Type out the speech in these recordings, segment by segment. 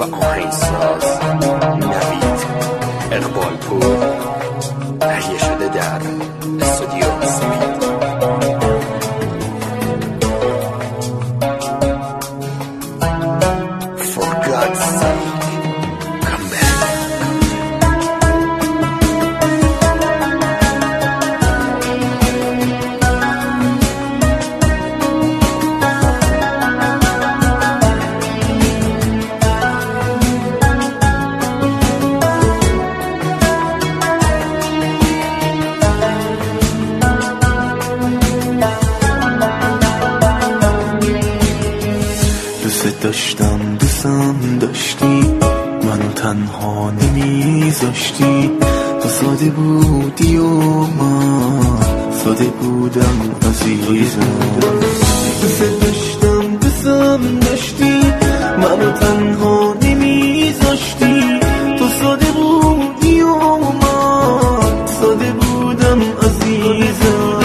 و آهنگساز نوید اقبالپور تهیه شده در استودیو سپید. For God's sake, come back. داشتم دوستم داشتی، منو تنها نمیذاشتی. تو ساده بودی و من ساده بودم عزیزم. دوست داشتم دوستم داشتی، منو تنها نمیذاشتی. تو ساده بودی و من ساده بودم عزیزم.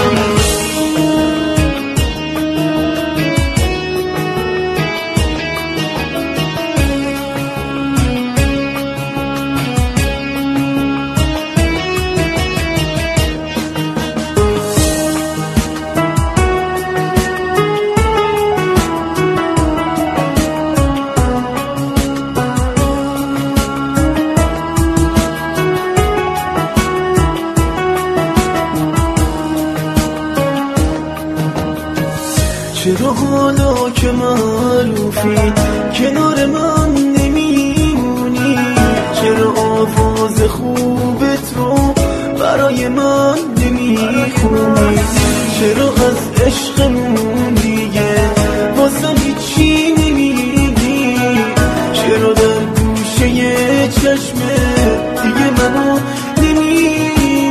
چرا حالا که معروفی کنار من نمیمونی؟ چرا آواز خوبت رو برای من نمیخونی؟ چرا از عشقمون دیگه واسه هیچی نمیگی؟ چرا در گوشه چشمت دیگه منو نمیبینی؟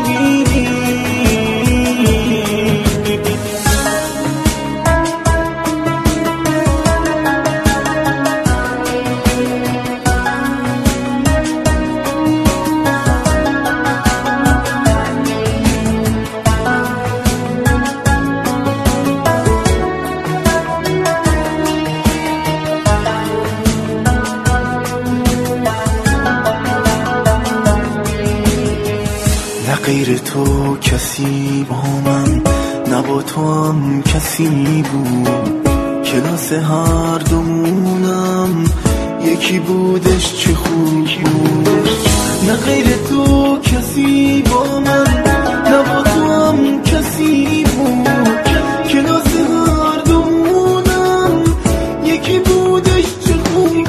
غیر تو کسی با من، نه با تو هم کسی بود. کلاس هر دومونم یکی بودش، چه خوب بود. نه غیر تو کسی با من، نه با تو هم کسی بود. کلاس هر دومونم یکی بودش، چه خوب بود.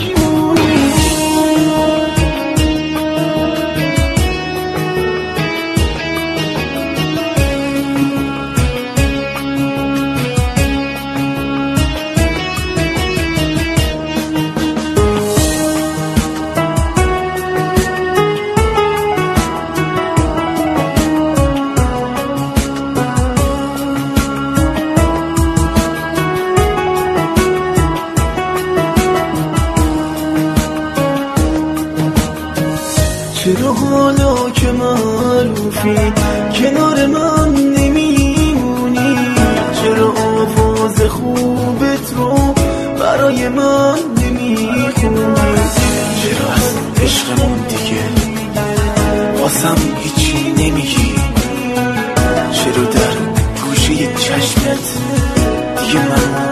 چرا حالا که معروفی کنار من نمیمونی؟ چرا آواز خوبت رو برای من نمیخونی؟ چرا از عشقمون دیگه واسم هیچی نمیگی؟ چرا در گوشه چشمت دیگه من